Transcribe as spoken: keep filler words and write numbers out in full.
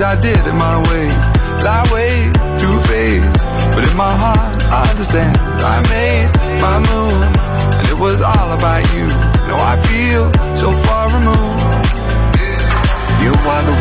I did it my way. Lie way too faced, but in my heart I understand. I made my move, and it was all about you. Now I feel so far